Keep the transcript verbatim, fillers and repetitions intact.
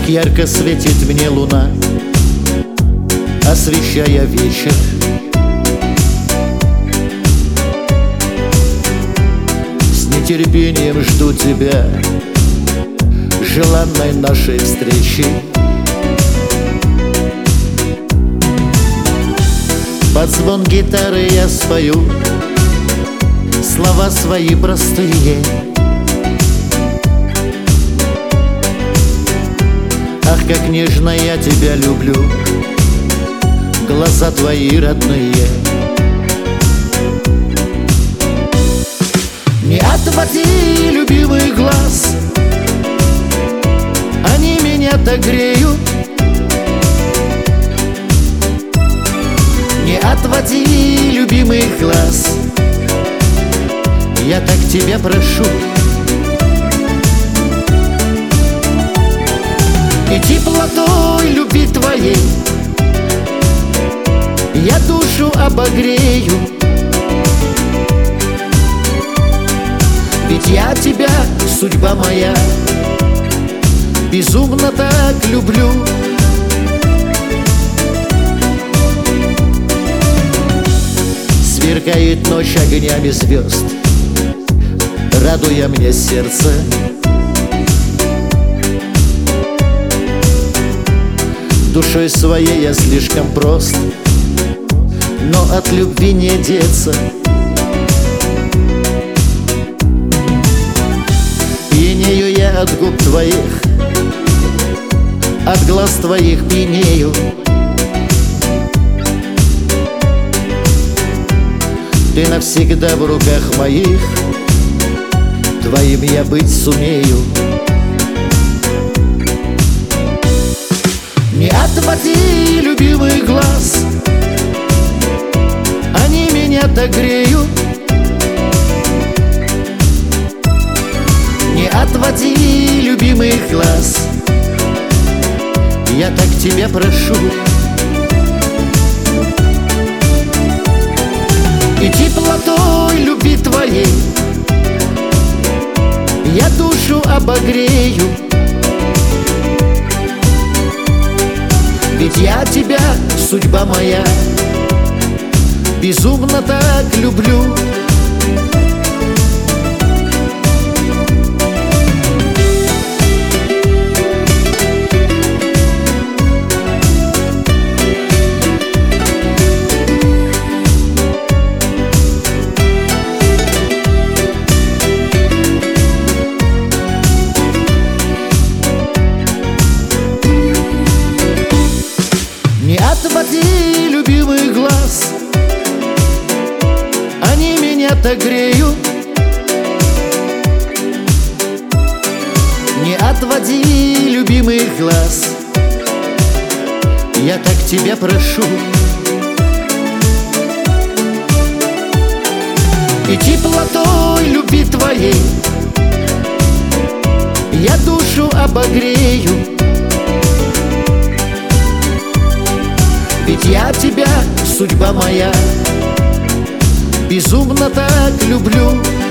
Как ярко светит мне луна, освещая вечер. С нетерпением жду тебя, желанной нашей встречи. Под звон гитары я спою слова свои простые. Ах, как нежно я тебя люблю, глаза твои родные. Не отводи, любимый, глаз, они меня так греют. Не отводи, любимый, глаз, я так тебя прошу. И теплотой любви твоей я душу обогрею. Ведь я тебя, судьба моя, безумно так люблю. Сверкает ночь огнями звезд, радуя мне сердце. Душой своей я слишком прост, но от любви не деться. Пьянею я от губ твоих, от глаз твоих пьянею. Ты навсегда в руках моих, твоим я быть сумею. Не отводи, любимый, глаз, они меня так греют. Не отводи, любимый, глаз, я так тебя прошу. И теплотой любви твоей я душу обогрею. Ведь я тебя, судьба моя, безумно так люблю. Не отводи, любимый, глаз, они меня так греют. Не отводи, любимый, глаз, я так тебя прошу. И теплотой любви твоей я душу обогрею. Ведь я тебя, судьба моя, безумно так люблю.